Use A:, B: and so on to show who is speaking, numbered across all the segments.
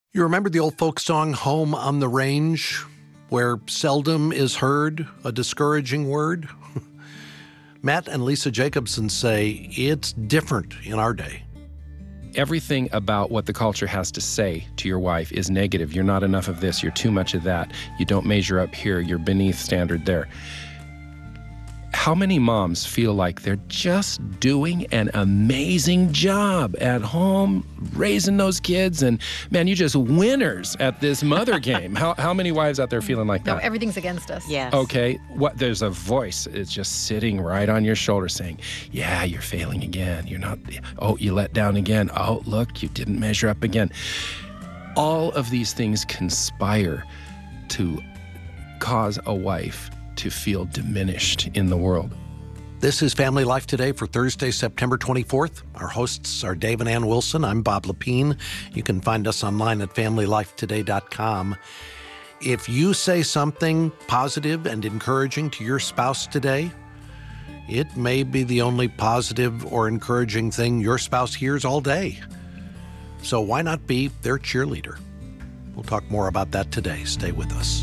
A: You remember the old folk song, Home on the Range, where seldom is heard a discouraging word? Matt and Lisa Jacobson say it's different in our day.
B: Everything about what the culture has to say to your wife is negative. You're not enough of this. You're too much of that. You don't measure up here. You're beneath standard there. How many moms feel like they're just doing an amazing job at home, raising those kids, and man, you're just winners at this mother game? How many wives out there feeling like that?
C: No, everything's against us.
D: Yes.
B: Okay, there's a voice. It's just sitting right on your shoulder saying, yeah, you're failing again. You're not, you let down again. Oh, look, you didn't measure up again. All of these things conspire to cause a wife to feel diminished in the world.
A: This is Family Life Today for Thursday, September 24th. Our hosts are Dave and Ann Wilson. I'm Bob Lepine. You can find us online at FamilyLifeToday.com. If you say something positive and encouraging to your spouse today, it may be the only positive or encouraging thing your spouse hears all day. So why not be their cheerleader? We'll talk more about that today. Stay with us.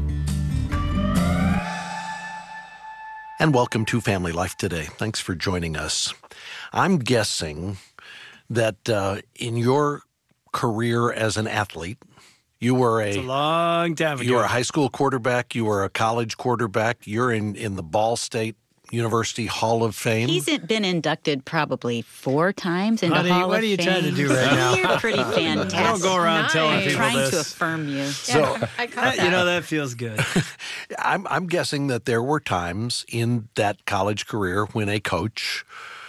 A: And welcome to Family Life Today. Thanks for joining us. I'm guessing that in your career as an athlete, you were
E: It's a long time ago.
A: You were a high school quarterback. You were a college quarterback. You're in the Ball State University Hall of Fame.
D: He's been inducted probably 4 times into
E: Honey,
D: Hall of Fame.
E: what are you trying to do right now?
D: You're pretty fantastic.
E: Don't go around telling
C: Nice.
E: people
D: Trying
E: this.
D: to affirm you.
A: So
C: I caught that.
E: You know, that feels good.
A: I'm guessing that there were times in that college career when a coach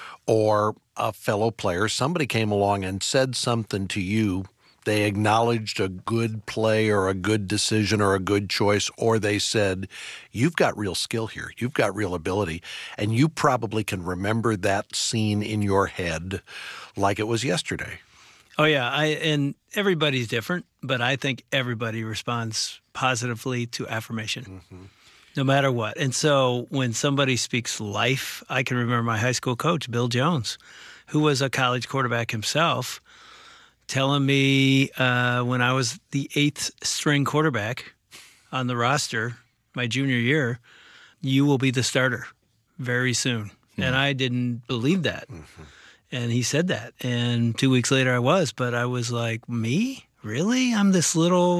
A: or a fellow player, somebody came along and said something to you. They acknowledged a good play or a good decision or a good choice, or they said, you've got real skill here. You've got real ability. And you probably can remember that scene in your head like it was yesterday.
E: Oh, yeah. And everybody's different, but I think everybody responds positively to affirmation, no matter what. And so when somebody speaks life, I can remember my high school coach, Bill Jones, who was a college quarterback himself, telling me when I was the 8th string quarterback on the roster my junior year, you will be the starter very soon. And I didn't believe that. And he said that. And 2 weeks later I was, but I was like, me? Really? I'm this little,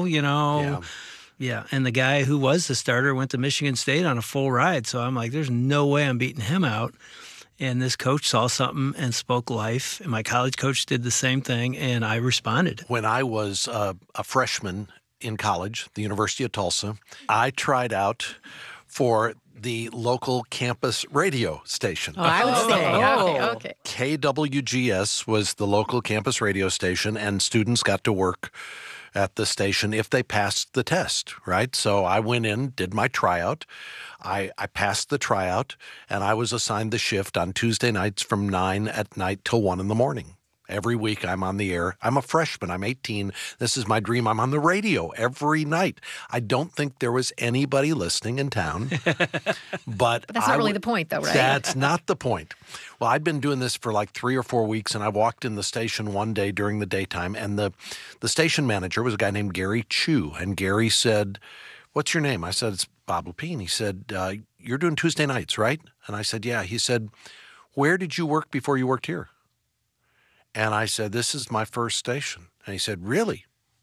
E: Yeah. And the guy who was the starter went to Michigan State on a full ride. So I'm like, there's no way I'm beating him out. And this coach saw something and spoke life. And my college coach did the same thing, and I responded.
A: When I was a freshman in college, the University of Tulsa, I tried out for the local campus radio station.
C: Oh, I would say, okay.
A: KWGS was the local campus radio station, and students got to work at the station if they passed the test, right? So I went in, did my tryout. I passed the tryout, and I was assigned the shift on Tuesday nights from 9 at night till 1 in the morning. Every week I'm on the air. I'm a freshman. I'm 18. This is my dream. I'm on the radio every night. I don't think there was anybody listening in town. But
C: that's not really the point, though, right?
A: That's not the point. Well, I'd been doing this for like 3 or 4 weeks, and I walked in the station one day during the daytime, and the station manager was a guy named Gary Chu. And Gary said, "What's your name?" I said, "It's Bob Lepine." He said, "You're doing Tuesday nights, right?" And I said, "Yeah." He said, "Where did you work before you worked here?" And I said, "This is my first station." And he said, "Really?"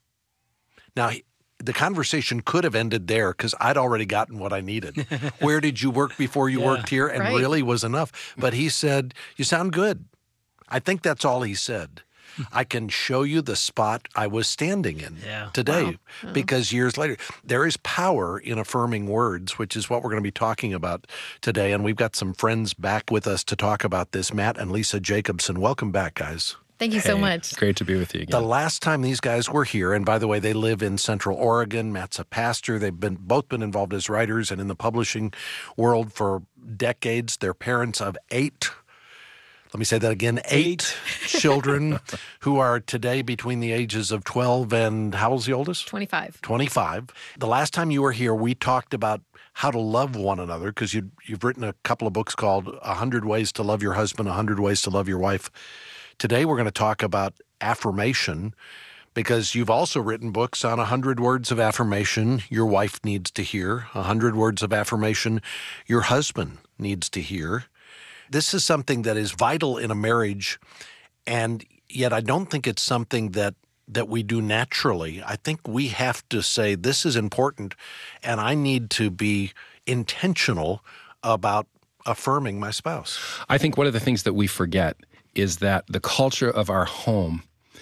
A: Now, the conversation could have ended there because I'd already gotten what I needed. Where did you work before you worked here? And
C: Right.
A: really was enough. But he said, "You sound good." I think that's all he said. I can show you the spot I was standing in today because years later, there is power in affirming words, which is what we're going to be talking about today. And we've got some friends back with us to talk about this, Matt and Lisa Jacobson. Welcome back, guys.
C: Thank you so much.
B: Great to be with you again.
A: The last time these guys were here, and by the way, they live in Central Oregon. Matt's a pastor. They've both been involved as writers and in the publishing world for decades. They're parents of 8. Let me say that again, 8 children who are today between the ages of 12 and how old's the oldest?
C: 25.
A: 25. The last time you were here, we talked about how to love one another because you've written a couple of books called 100 Ways to Love Your Husband, 100 Ways to Love Your Wife. Today we're going to talk about affirmation, because you've also written books on 100 words of affirmation your wife needs to hear, 100 words of affirmation your husband needs to hear. This is something that is vital in a marriage, and yet I don't think it's something that we do naturally. I think we have to say, this is important, and I need to be intentional about affirming my spouse.
B: I think one of the things that we forget is that the culture of our home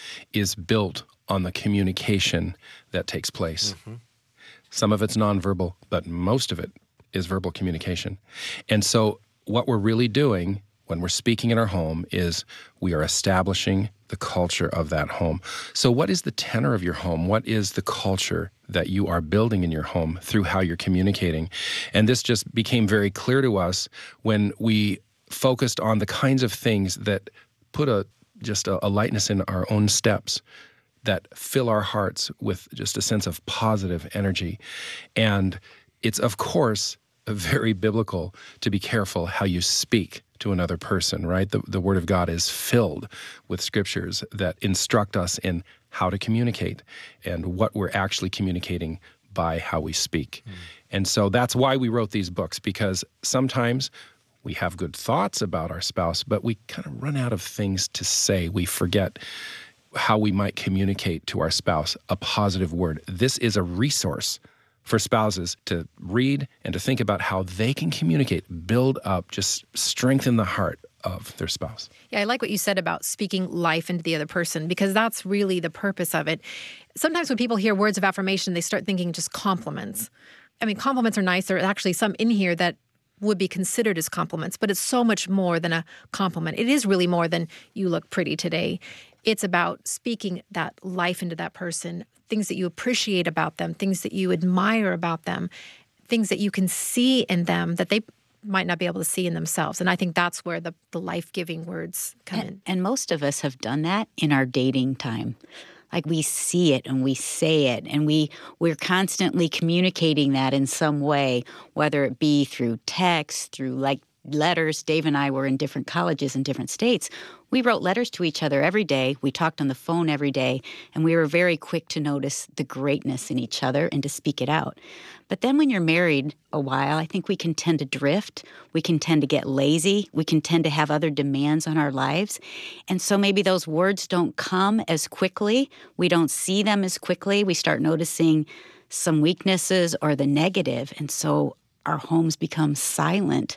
B: is built on the communication that takes place. Mm-hmm. Some of it's nonverbal, but most of it is verbal communication. And so what we're really doing when we're speaking in our home is we are establishing the culture of that home. So what is the tenor of your home? What is the culture that you are building in your home through how you're communicating? And this just became very clear to us when we focused on the kinds of things that put a lightness in our own steps, that fill our hearts with just a sense of positive energy. And it's, of course, very biblical to be careful how you speak to another person, right? The Word of God is filled with scriptures that instruct us in how to communicate and what we're actually communicating by how we speak. And so that's why we wrote these books, because sometimes we have good thoughts about our spouse, but we kind of run out of things to say. We forget how we might communicate to our spouse a positive word. This is a resource for spouses to read and to think about how they can communicate, build up, just strengthen the heart of their spouse.
C: Yeah, I like what you said about speaking life into the other person, because that's really the purpose of it. Sometimes when people hear words of affirmation, they start thinking just compliments. I mean, compliments are nice. There are actually some in here that would be considered as compliments, but it's so much more than a compliment. It is really more than "you look pretty today." It's about speaking that life into that person, things that you appreciate about them, things that you admire about them, things that you can see in them that they might not be able to see in themselves. And I think that's where the life-giving words come in.
D: And most of us have done that in our dating time. Like, we see it and we say it, and we're constantly communicating that in some way, whether it be through text, through like letters. Dave and I were in different colleges in different states. We wrote letters to each other every day. We talked on the phone every day, and we were very quick to notice the greatness in each other and to speak it out. But then when you're married a while, I think we can tend to drift. We can tend to get lazy. We can tend to have other demands on our lives. And so maybe those words don't come as quickly. We don't see them as quickly. We start noticing some weaknesses or the negative. And so our homes become silent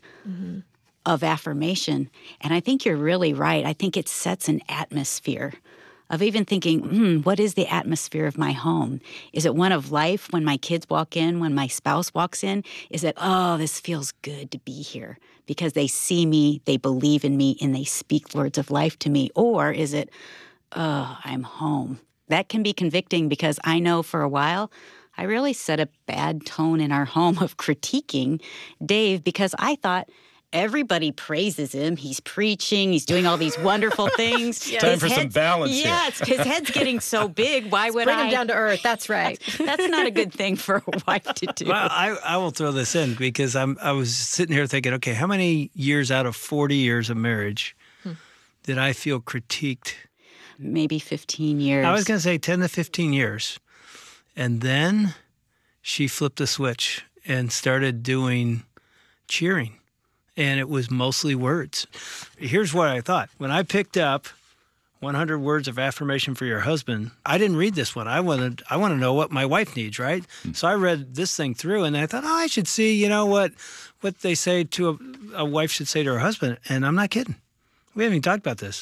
D: of affirmation. And I think you're really right. I think it sets an atmosphere of even thinking, what is the atmosphere of my home? Is it one of life when my kids walk in, when my spouse walks in? Is it, oh, this feels good to be here because they see me, they believe in me, and they speak words of life to me? Or is it, oh, I'm home? That can be convicting, because I know for a while I really set a bad tone in our home of critiquing Dave, because I thought, everybody praises him. He's preaching. He's doing all these wonderful things.
B: Time for some balance here.
D: Yes, his head's getting so big. Why would
C: Bring him down to earth. That's right.
D: That's not a good thing for a wife to do.
E: Well, I will throw this in, because I was sitting here thinking, okay, how many years out of 40 years of marriage did I feel critiqued?
D: Maybe 15 years.
E: I was going to say 10 to 15 years. And then she flipped a switch and started doing cheering. And it was mostly words. Here's what I thought. When I picked up 100 words of affirmation for your husband, I didn't read this one. I want to know what my wife needs, right? So I read this thing through, and I thought, I should see, what they say to a wife should say to her husband. And I'm not kidding. We haven't even talked about this.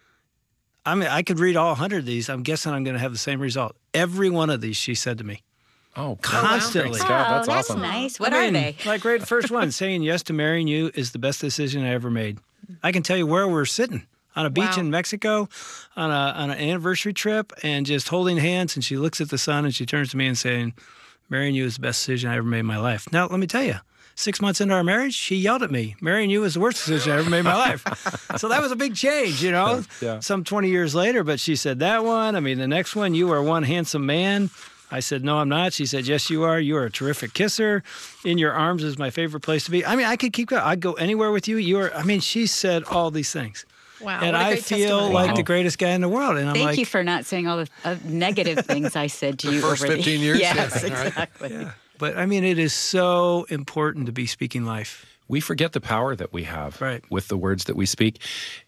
E: I mean, I could read all 100 of these. I'm guessing I'm going to have the same result. Every one of these, she said to me.
B: Oh,
E: constantly.
B: Wow. That's
D: that's
B: awesome.
D: nice. What are they?
E: Like right, the first one, saying yes to marrying you is the best decision I ever made. I can tell you where we're sitting, on a beach in Mexico, on an anniversary trip, and just holding hands. And she looks at the sun and she turns to me and saying, marrying you is the best decision I ever made in my life. Now, let me tell you, 6 months into our marriage, she yelled at me, marrying you is the worst decision I ever made in my life. So that was a big change, Yeah. Some 20 years later, but she said that one. I mean, the next one, you are one handsome man. I said, no, I'm not. She said, yes, you are. You are a terrific kisser. In your arms is my favorite place to be. I mean, I could keep going. I'd go anywhere with you. She said all these things.
C: Wow,
E: And
C: what a
E: I
C: great
E: feel
C: testimony.
E: like
B: Wow.
E: the greatest guy in the world. And I'm
D: Thank
E: like,
D: you for not saying all the negative things I said to you
A: first
D: over
A: 15 years?
D: Yes,
A: Yeah, right.
D: exactly.
E: yeah. But I mean, it is so important to be speaking life.
B: We forget the power that we have
E: Right.
B: with the words that we speak.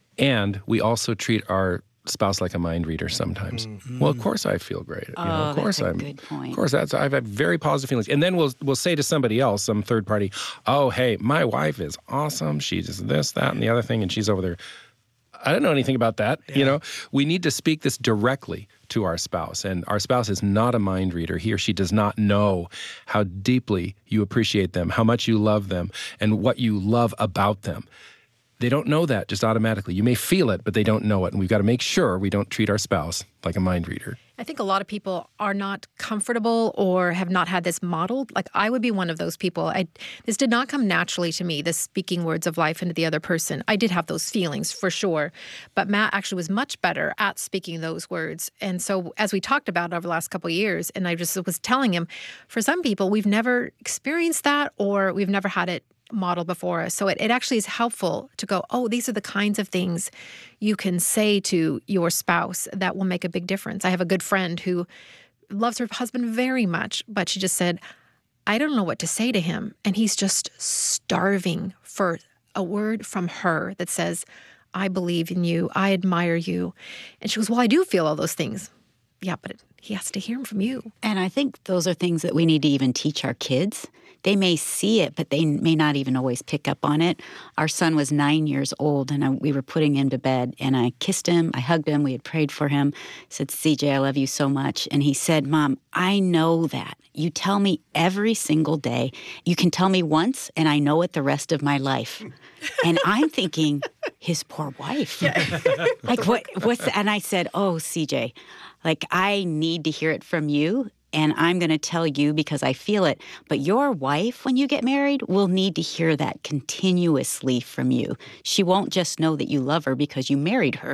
B: And we also treat our spouse like a mind reader sometimes. Well, of course I feel great. You know, of course
D: that's a good point.
B: Of course, I've had very positive feelings. And then we'll say to somebody else, some third party, oh, hey, my wife is awesome. She's this, that, and the other thing, and she's over there. I don't know anything about that. You know, we need to speak this directly to our spouse. And our spouse is not a mind reader. He or she does not know how deeply you appreciate them, how much you love them, and what you love about them. They don't know that just automatically. You may feel it, but they don't know it. And we've got to make sure we don't treat our spouse like a mind reader.
C: I think a lot of people are not comfortable or have not had this modeled. Like I would be one of those people. This did not come naturally to me, this speaking words of life into the other person. I did have those feelings for sure, but Matt actually was much better at speaking those words. And so as we talked about over the last couple of years, and I just was telling him, for some people, we've never experienced that or we've never had it model before us. So it actually is helpful to go, oh, these are the kinds of things you can say to your spouse that will make a big difference. I have a good friend who loves her husband very much, but she just said, I don't know what to say to him. And he's just starving for a word from her that says, I believe in you. I admire you. And she goes, well, I do feel all those things. Yeah, but he has to hear them from you.
D: And I think those are things that we need to even teach our kids. They may see it, but they may not even always pick up on it. Our son was 9 years old, and we were putting him to bed, and I kissed him, I hugged him, we had prayed for him. I said, CJ, I love you so much. And he said, Mom, I know that. You tell me every single day. You can tell me once, and I know it the rest of my life. And I'm thinking, his poor wife. Like, what's that? And I said, oh, CJ, like, I need to hear it from you. And I'm going to tell you because I feel it. But your wife, when you get married, will need to hear that continuously from you. She won't just know that you love her because you married her.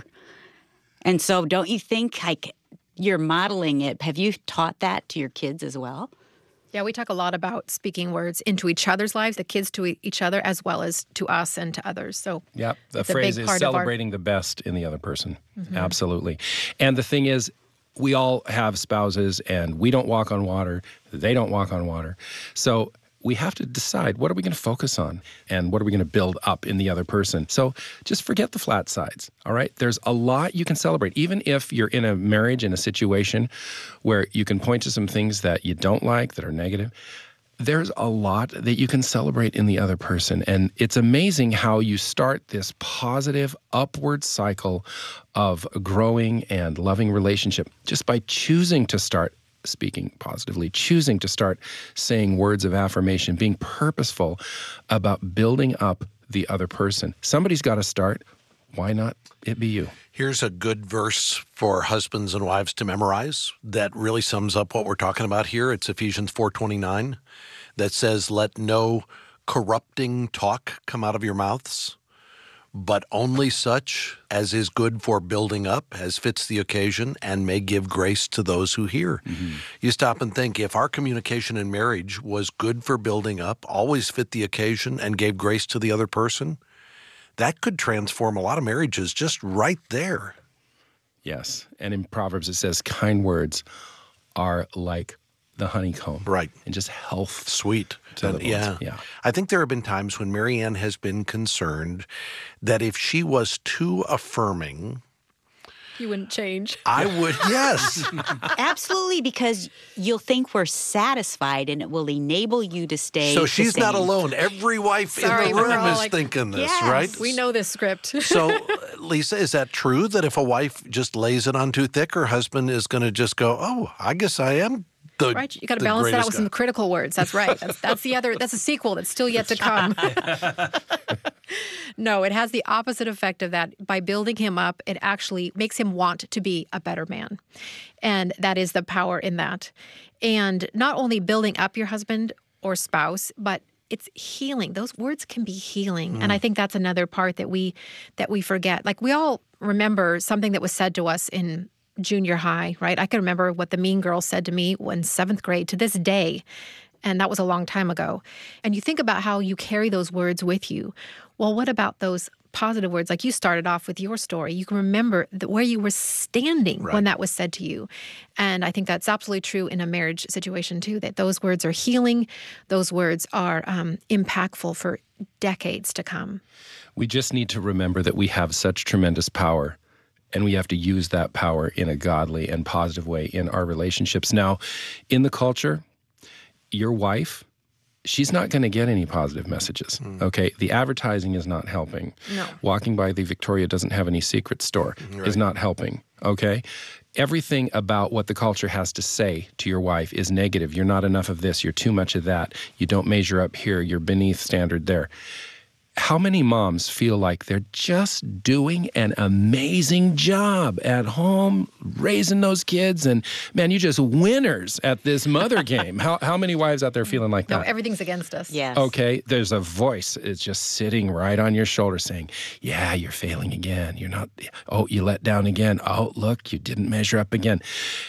D: And so don't you think like you're modeling it? Have you taught that to your kids as well?
C: Yeah, we talk a lot about speaking words into each other's lives, the kids to each other, as well as to us and to others. So
B: Yep, the
C: it's a
B: phrase
C: big
B: is
C: part of our-
B: celebrating the best in the other person. Absolutely. And the thing is, we all have spouses and we don't walk on water. They don't walk on water. So we have to decide, what are we going to focus on and what are we going to build up in the other person? So just forget the flat sides, all right? There's a lot you can celebrate. Even if you're in a marriage, in a situation where you can point to some things that you don't like, that are negative, there's a lot that you can celebrate in the other person. And it's amazing how you start this positive upward cycle of a growing and loving relationship just by choosing to start speaking positively, choosing to start saying words of affirmation, being purposeful about building up the other person. Somebody's got to start. Why not it be you?
A: Here's a good verse for husbands and wives to memorize that really sums up what we're talking about here. It's Ephesians 4:29 that says, let no corrupting talk come out of your mouths, but only such as is good for building up, as fits the occasion, and may give grace to those who hear. You stop and think, if our communication in marriage was good for building up, always fit the occasion, and gave grace to the other person, that could transform a lot of marriages just right there.
B: Yes. And in Proverbs, it says, kind words are like the honeycomb.
A: Right.
B: And just health.
A: Sweet.
B: To the bones.
A: Yeah.
B: Yeah.
A: I think there have been times when Marianne has been concerned that if she was too affirming,
C: You wouldn't change.
A: I would, yes.
D: Absolutely, because you'll think we're satisfied and it will enable you to stay
A: So
D: the
A: she's not
D: same.
A: alone. Every wife
C: Sorry,
A: in the
C: we're
A: room
C: all
A: is
C: like,
A: thinking this,
D: yes.
A: right?
C: We know this script.
A: So, Lisa, is that true that if a wife just lays it on too thick, her husband is going to just go, oh, I guess I am the
C: Right, you got to
A: the
C: balance that out
A: greatest
C: with
A: guy.
C: some critical words. That's right. That's a sequel that's still yet to come. No, it has the opposite effect of that. By building him up, it actually makes him want to be a better man. And that is the power in that. And not only building up your husband or spouse, but it's healing. Those words can be healing. And I think that's another part that we forget. Like, we all remember something that was said to us in junior high, right? I can remember what the mean girl said to me in 7th grade to this day. And that was a long time ago. And you think about how you carry those words with you. Well, what about those positive words, like you started off with your story, you can remember where you were standing when that was said to you. And I think that's absolutely true in a marriage situation too, that those words are healing. Those words are impactful for decades to come.
B: We just need to remember that we have such tremendous power, and we have to use that power in a godly and positive way in our relationships. Now, in the culture, your wife, she's not going to get any positive messages, okay? The advertising is not helping.
C: No.
B: Walking by the Victoria doesn't have any secret store is not helping, okay? Everything about what the culture has to say to your wife is negative. You're not enough of this. You're too much of that. You don't measure up here. You're beneath standard there. How many moms feel like they're just doing an amazing job at home, raising those kids, and man, you just winners at this mother game? How many wives out there feeling like
C: No,
B: that?
C: everything's against us.
D: Yes.
B: Okay, there's a voice. It's just sitting right on your shoulder saying, yeah, you're failing again. You're not, oh, you let down again. Oh, look, you didn't measure up again.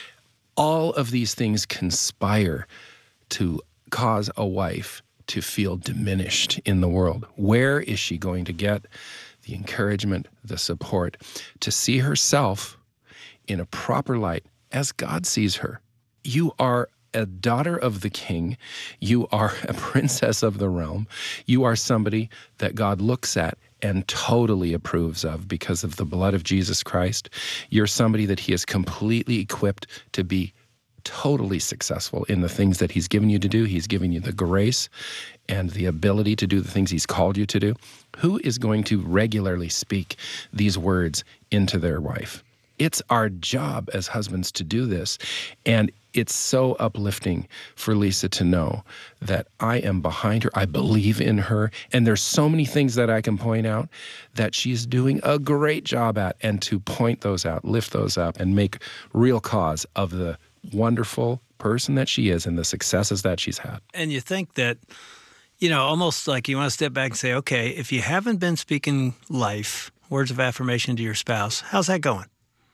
B: All of these things conspire to cause a wife to feel diminished in the world. Where is she going to get the encouragement, the support to see herself in a proper light as God sees her? You are a daughter of the king. You are a princess of the realm. You are somebody that God looks at and totally approves of because of the blood of Jesus Christ. You're somebody that he has completely equipped to be totally successful in the things that he's given you to do. He's given you the grace and the ability to do the things he's called you to do. Who is going to regularly speak these words into their wife? It's our job as husbands to do this. And it's so uplifting for Lisa to know that I am behind her. I believe in her. And there's so many things that I can point out that she's doing a great job at, and to point those out, lift those up, and make real cause of the wonderful person that she is and the successes that she's had.
E: And you think that, almost like you want to step back and say, okay, if you haven't been speaking life, words of affirmation to your spouse, how's that going?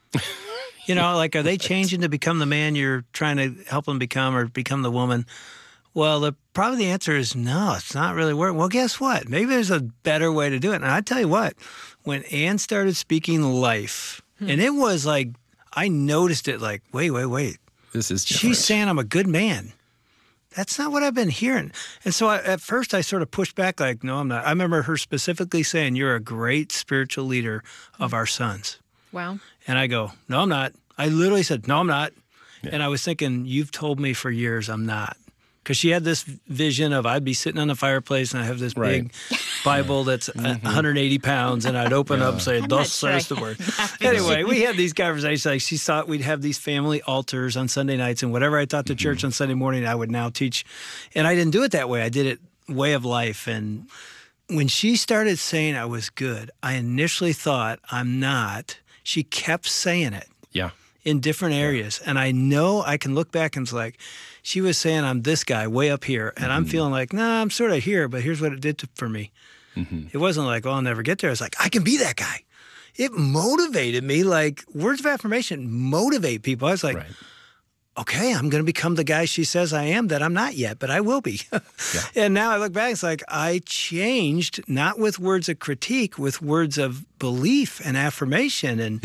E: Like, are they changing to become the man you're trying to help them become, or become the woman? Well, probably the answer is no, it's not really working. Well, guess what? Maybe there's a better way to do it. And I tell you what, when Ann started speaking life, and it was like, I noticed it like, wait.
B: This is different.
E: She's saying I'm a good man. That's not what I've been hearing. And so at first I sort of pushed back like, no, I'm not. I remember her specifically saying, you're a great spiritual leader of our sons.
C: Wow.
E: And I go, no, I'm not. I literally said, no, I'm not. Yeah. And I was thinking, you've told me for years I'm not. Because she had this vision of I'd be sitting on the fireplace and I have this big Bible that's 180 pounds, and I'd open up and say, thus says the word. Anyway, we had these conversations. Like, she thought we'd have these family altars on Sunday nights, and whatever I taught to church on Sunday morning, I would now teach. And I didn't do it that way. I did it way of life. And when she started saying I was good, I initially thought I'm not. She kept saying it.
B: Yeah.
E: In different areas. And I know I can look back and it's like, she was saying I'm this guy way up here. And I'm feeling like, nah, I'm sort of here, but here's what it did for me. It wasn't like, oh, I'll never get there. It's like, I can be that guy. It motivated me. Like, words of affirmation motivate people. I was like, okay, I'm going to become the guy she says I am, that I'm not yet, but I will be. And now I look back, it's like I changed, not with words of critique, with words of belief and affirmation. And,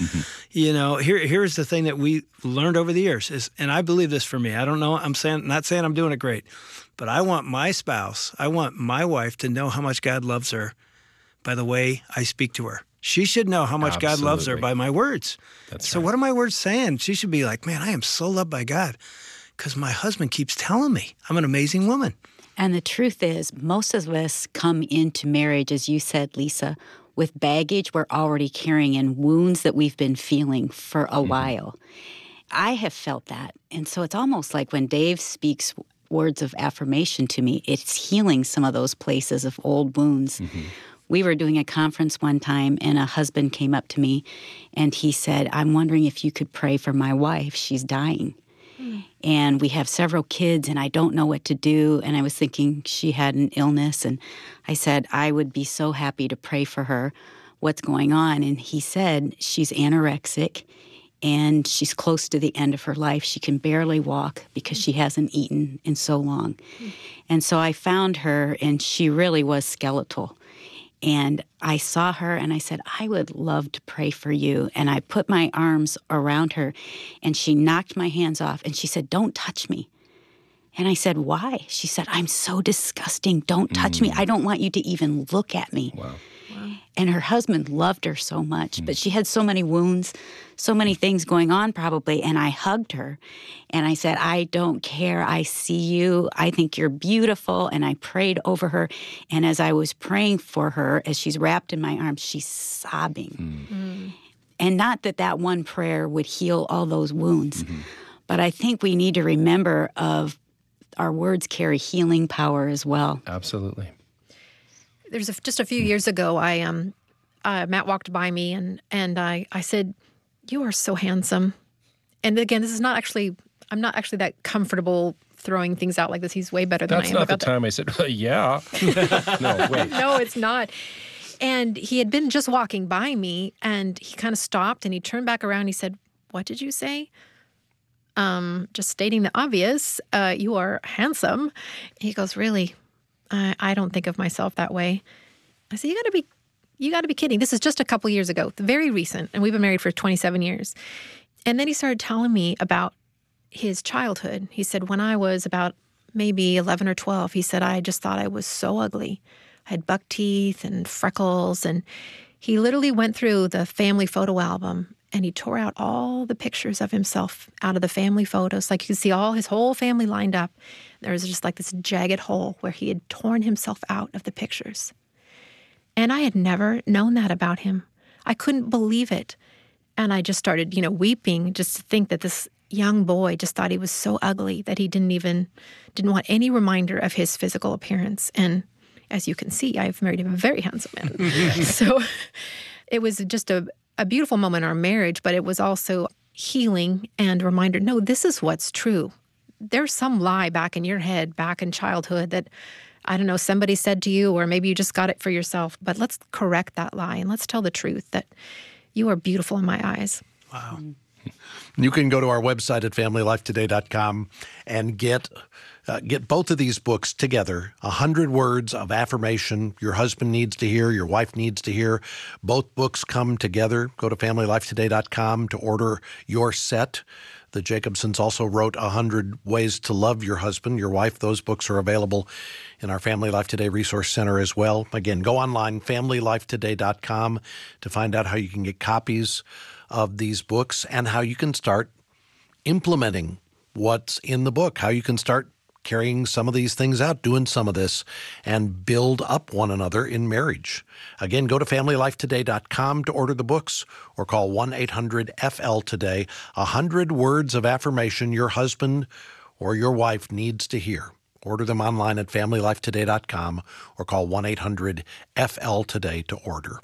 E: here's the thing that we learned over the years is, and I believe this for me, I don't know, not saying I'm doing it great, but I want my spouse, I want my wife to know how much God loves her by the way I speak to her. She should know how much God loves her by my words. So what are my words saying? She should be like, man, I am so loved by God because my husband keeps telling me I'm an amazing woman.
D: And the truth is, most of us come into marriage, as you said, Lisa, with baggage we're already carrying and wounds that we've been feeling for a while. I have felt that. And so it's almost like when Dave speaks words of affirmation to me, it's healing some of those places of old wounds. We were doing a conference one time, and a husband came up to me, and he said, I'm wondering if you could pray for my wife. She's dying. And we have several kids, and I don't know what to do. And I was thinking she had an illness, and I said, I would be so happy to pray for her. What's going on? And he said, she's anorexic, and she's close to the end of her life. She can barely walk because she hasn't eaten in so long. And so I found her, and she really was skeletal. And I saw her and I said, I would love to pray for you. And I put my arms around her and she knocked my hands off and she said, don't touch me. And I said, why? She said, I'm so disgusting. Don't touch me. I don't want you to even look at me.
B: Wow.
D: And her husband loved her so much, but she had so many wounds, so many things going on probably. And I hugged her and I said, I don't care. I see you. I think you're beautiful. And I prayed over her. And as I was praying for her, as she's wrapped in my arms, she's sobbing. And not that that one prayer would heal all those wounds, but I think we need to remember of our words carry healing power as well.
B: Absolutely.
C: There's just a few years ago, Matt walked by me and I said, "You are so handsome." And again, this is not actually, I'm not actually that comfortable throwing things out like this. He's way better than I am.
B: That's not the time I said, yeah. No, wait.
C: No, it's not. And he had been just walking by me and he kind of stopped and he turned back around and he said, "What did you say?" Just stating the obvious, you are handsome. He goes, "Really? I don't think of myself that way." I said, you got to be kidding. This is just a couple years ago, very recent, and we've been married for 27 years. And then he started telling me about his childhood. He said, when I was about maybe 11 or 12, he said, I just thought I was so ugly. I had buck teeth and freckles. And he literally went through the family photo album and he tore out all the pictures of himself out of the family photos. Like you could see all his whole family lined up. There was just like this jagged hole where he had torn himself out of the pictures. And I had never known that about him. I couldn't believe it. And I just started, weeping just to think that this young boy just thought he was so ugly that he didn't want any reminder of his physical appearance. And as you can see, I've married a very handsome man. So it was just a beautiful moment in our marriage, but it was also healing and a reminder, no, this is what's true. There's some lie back in your head, back in childhood that, I don't know, somebody said to you, or maybe you just got it for yourself, but let's correct that lie and let's tell the truth that you are beautiful in my eyes.
E: Wow.
A: You can go to our website at familylifetoday.com and get both of these books together, 100 words of affirmation your husband needs to hear, your wife needs to hear. Both books come together. Go to familylifetoday.com to order your set. The Jacobsons also wrote 100 Ways to Love Your Husband, Your Wife. Those books are available in our Family Life Today Resource Center as well. Again, go online, familylifetoday.com, to find out how you can get copies of these books and how you can start implementing what's in the book, how you can start carrying some of these things out, doing some of this, and build up one another in marriage. Again, go to familylifetoday.com to order the books or call 1-800-FL-TODAY, 100 words of affirmation your husband or your wife needs to hear. Order them online at familylifetoday.com or call 1-800-FL-TODAY to order.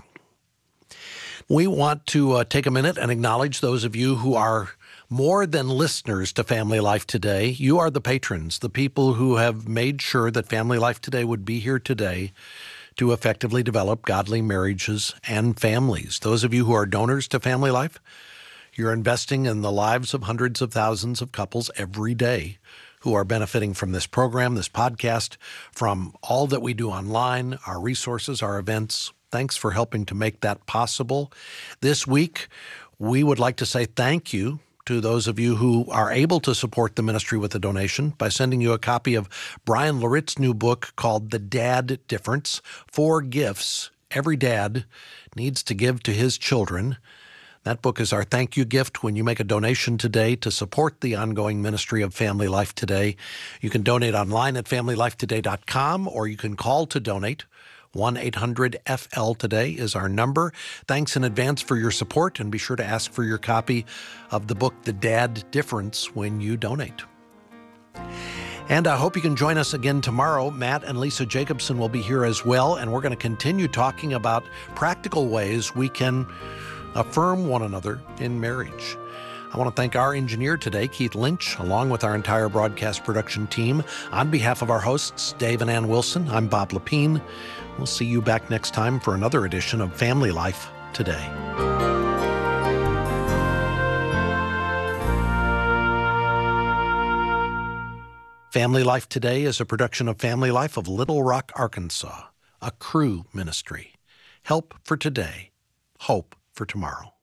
A: We want to take a minute and acknowledge those of you who are more than listeners to Family Life Today. You are the patrons, the people who have made sure that Family Life Today would be here today to effectively develop godly marriages and families. Those of you who are donors to Family Life, you're investing in the lives of hundreds of thousands of couples every day who are benefiting from this program, this podcast, from all that we do online, our resources, our events. Thanks for helping to make that possible. This week, we would like to say thank you to those of you who are able to support the ministry with a donation by sending you a copy of Brian Laritz's new book called The Dad Difference, 4 Gifts Every Dad Needs to Give to His Children. That book is our thank you gift when you make a donation today to support the ongoing ministry of Family Life Today. You can donate online at familylifetoday.com or you can call to donate. 1-800-FL-TODAY is our number. Thanks in advance for your support, and be sure to ask for your copy of the book, The Dad Difference, when you donate. And I hope you can join us again tomorrow. Matt and Lisa Jacobson will be here as well, and we're going to continue talking about practical ways we can affirm one another in marriage. I want to thank our engineer today, Keith Lynch, along with our entire broadcast production team. On behalf of our hosts, Dave and Ann Wilson, I'm Bob Lepine. We'll see you back next time for another edition of Family Life Today. Family Life Today is a production of Family Life of Little Rock, Arkansas, a Cru ministry. Help for today, hope for tomorrow.